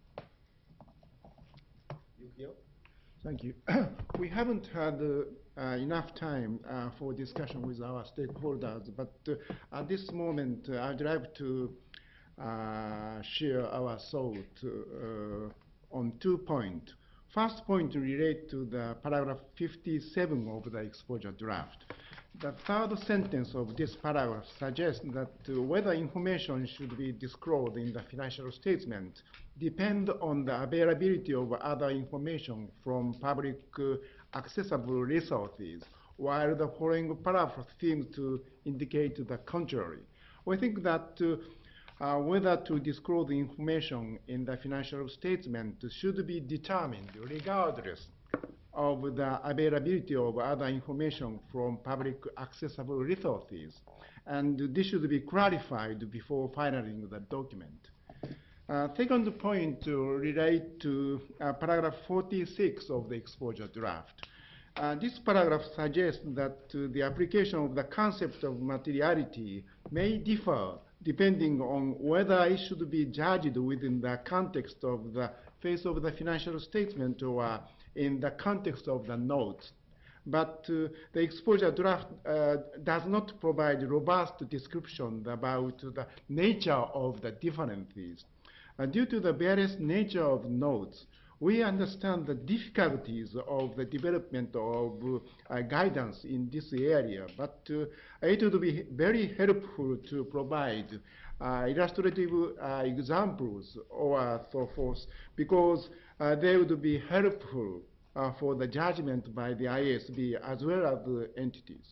Yukio? Thank you. We haven't had enough time for discussion with our stakeholders, but at this moment I'd like to share our thought on 2 points. First point relate to the paragraph 57 of the exposure draft. The third sentence of this paragraph suggests that whether information should be disclosed in the financial statement depends on the availability of other information from public accessible resources, while the following paragraph seems to indicate the contrary. We think that whether to disclose the information in the financial statement should be determined regardless of the availability of other information from public accessible resources, and this should be clarified before filing the document. Second point relate to paragraph 46 of the exposure draft. This paragraph suggests that the application of the concept of materiality may differ depending on whether it should be judged within the context of the face of the financial statement or in the context of the notes. But the exposure draft does not provide robust description about the nature of the differences. Due to the various nature of notes, we understand the difficulties of the development of guidance in this area, but it would be very helpful to provide illustrative examples or so forth, because they would be helpful for the judgment by the IASB as well as the entities.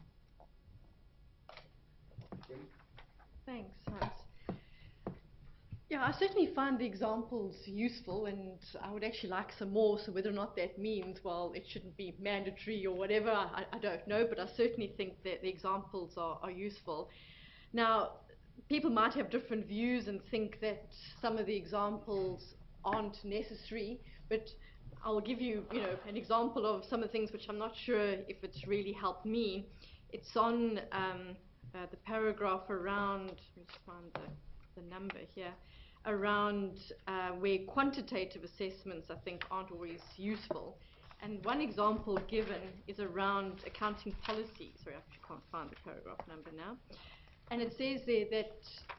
Thanks, Hans. Yeah, I certainly find the examples useful, and I would actually like some more. So whether or not that means, well, it shouldn't be mandatory or whatever, I don't know, but I certainly think that the examples are useful. Now, people might have different views and think that some of the examples aren't necessary, but I'll give you, an example of some of the things which I'm not sure if it's really helped me. It's on the paragraph around, let me just find the number here, around where quantitative assessments, I think, aren't always useful. And one example given is around accounting policy. Sorry, I actually can't find the paragraph number now. And it says there that,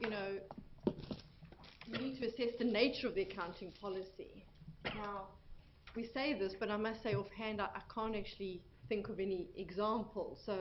you need to assess the nature of the accounting policy. Now, we say this, but I must say offhand, I can't actually think of any example. So,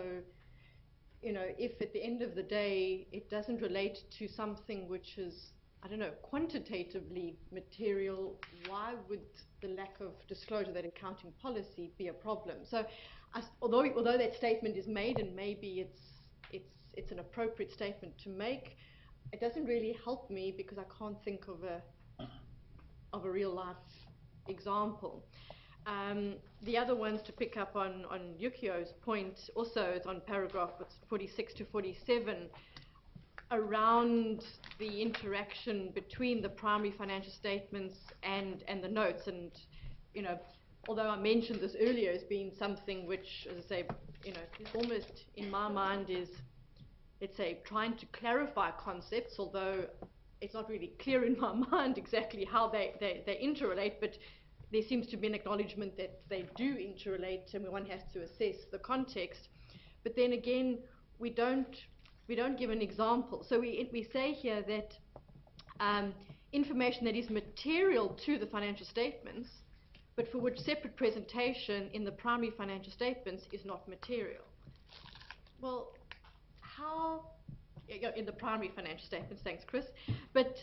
if at the end of the day it doesn't relate to something which is, I don't know, quantitatively material, why would the lack of disclosure of that accounting policy be a problem? So, although that statement is made, and maybe it's an appropriate statement to make, it doesn't really help me because I can't think of a real life example. The other ones to pick up on Yukio's point also is on paragraph 46 to 47 around the interaction between the primary financial statements and the notes. And, although I mentioned this earlier as being something which, as I say, almost in my mind is, let's say, trying to clarify concepts, although it's not really clear in my mind exactly how they interrelate, but there seems to be an acknowledgement that they do interrelate, and one has to assess the context. But then again, we don't give an example. So we say here that information that is material to the financial statements, but for which separate presentation in the primary financial statements is not material. Well, how, in the primary financial statements, thanks Chris, but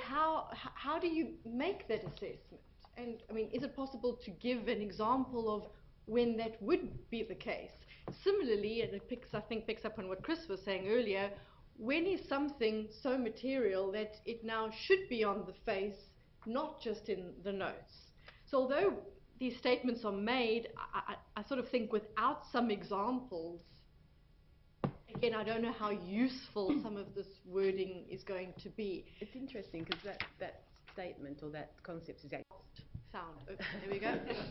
how do you make that assessment? And I mean, is it possible to give an example of when that would be the case? Similarly, and it picks up on what Chris was saying earlier, when is something so material that it now should be on the face, not just in the notes? So although these statements are made, I sort of think without some examples, again, I don't know how useful some of this wording is going to be. It's interesting because that statement or that concept is actually sound. Oh, there we go.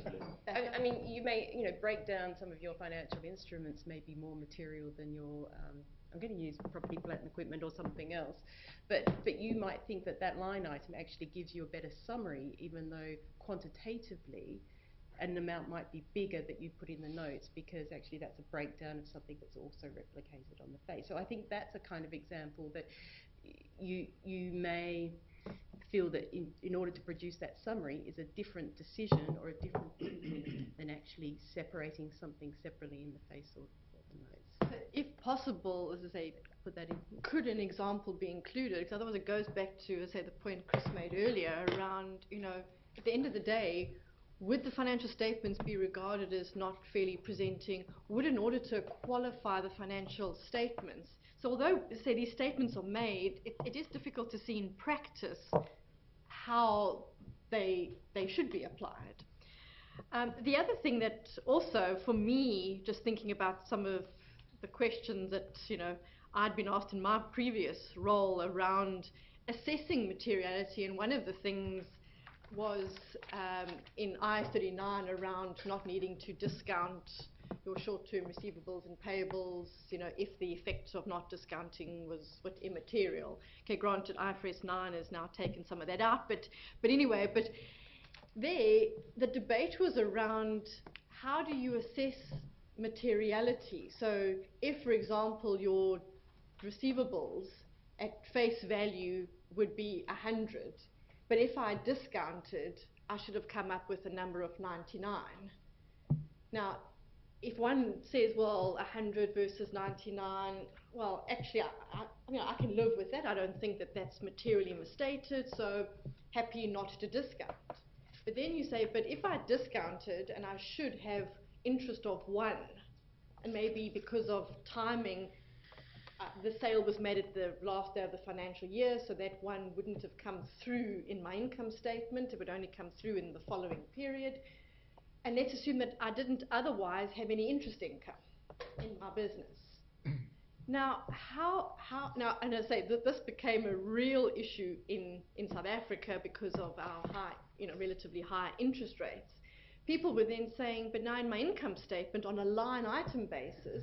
I mean, you may, break down some of your financial instruments may be more material than your, I'm going to use property, plant and equipment or something else, but you might think that line item actually gives you a better summary, even though quantitatively an amount might be bigger that you put in the notes, because actually that's a breakdown of something that's also replicated on the face. So I think that's a kind of example that you may feel that in order to produce that summary is a different decision or a different thinking than actually separating something separately in the face or the notes. But if possible, as I say, put that in, could an example be included? Because otherwise it goes back to, as I say, the point Chris made earlier around, at the end of the day, would the financial statements be regarded as not fairly presenting? Would an auditor qualify the financial statements? So although, say, these statements are made, it is difficult to see in practice how they should be applied. The other thing that also, for me, just thinking about some of the questions that, I'd been asked in my previous role around assessing materiality, and one of the things was in I-39 around not needing to discount your short-term receivables and payables, if the effect of not discounting was immaterial. Okay, granted, IFRS 9 has now taken some of that out, but anyway, there, the debate was around how do you assess materiality? So if, for example, your receivables at face value would be 100, but if I discounted, I should have come up with a number of 99. Now, if one says, well, 100 versus 99, well, actually, I can live with that. I don't think that that's materially misstated, so happy not to discount. But then you say, but if I discounted and I should have interest of 1, and maybe because of timing, the sale was made at the last day of the financial year, so that 1 wouldn't have come through in my income statement. It would only come through in the following period. And let's assume that I didn't otherwise have any interest income in my business. Now, now, and I say that this became a real issue in South Africa because of our high, relatively high interest rates. People were then saying, but now in my income statement on a line item basis,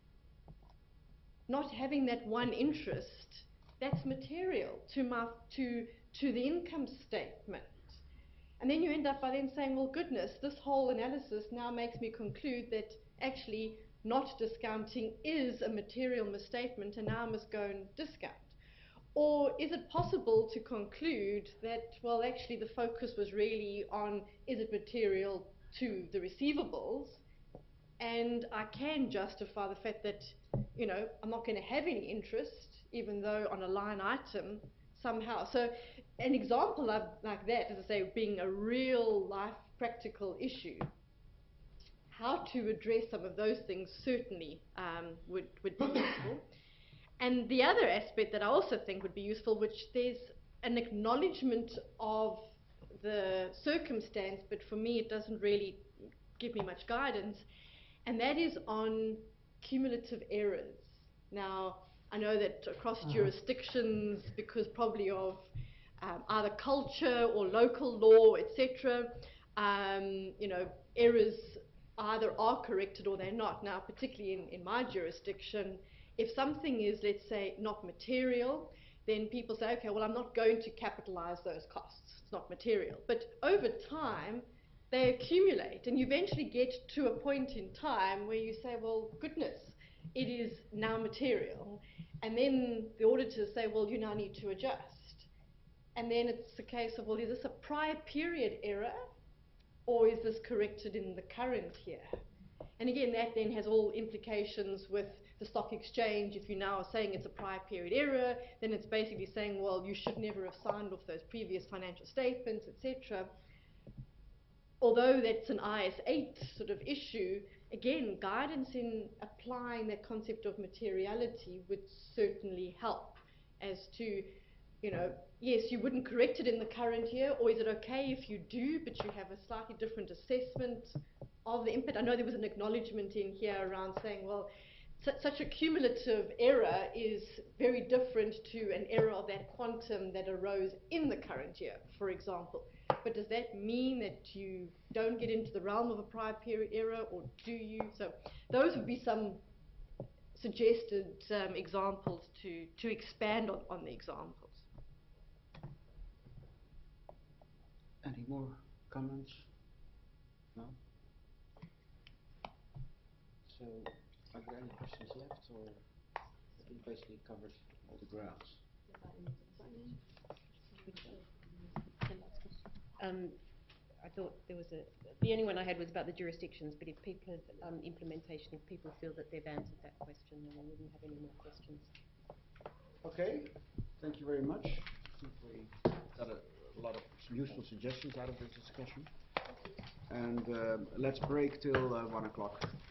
not having that 1 interest, that's material to the income statement. And then you end up by then saying, well, goodness, this whole analysis now makes me conclude that actually not discounting is a material misstatement and now I must go and discount. Or is it possible to conclude that, well, actually the focus was really on is it material to the receivables, and I can justify the fact that, I'm not going to have any interest, even though on a line item somehow. So an example like that, as I say, being a real life practical issue, how to address some of those things certainly would be useful. And the other aspect that I also think would be useful, which there's an acknowledgement of the circumstance, but for me it doesn't really give me much guidance, and that is on cumulative errors. Now, I know that across jurisdictions, because probably of either culture or local law, etc., errors either are corrected or they're not. Now, particularly in my jurisdiction, if something is, let's say, not material, then people say, okay, well, I'm not going to capitalize those costs. It's not material. But over time, they accumulate, and you eventually get to a point in time where you say, well, goodness, it is now material. And then the auditors say, well, you now need to adjust. And then it's a case of, well, is this a prior period error, or is this corrected in the current year? And again, that then has all implications with the stock exchange. If you now are saying it's a prior period error, then it's basically saying, well, you should never have signed off those previous financial statements, etc. Although that's an IS 8 sort of issue, again, guidance in applying that concept of materiality would certainly help as to, yes, you wouldn't correct it in the current year, or is it okay if you do, but you have a slightly different assessment of the impact? I know there was an acknowledgement in here around saying, well, such a cumulative error is very different to an error of that quantum that arose in the current year, for example. But does that mean that you don't get into the realm of a prior period error, or do you? So those would be some suggested examples to expand on the examples. Any more comments? No? So, are there any questions left, or have we basically covered all the grounds? I thought there was the only one I had was about the jurisdictions, but if people have implementation, if people feel that they've answered that question, then we wouldn't have any more questions. Okay, thank you very much. I think we got a lot of useful suggestions out of this discussion. And let's break till 1 o'clock.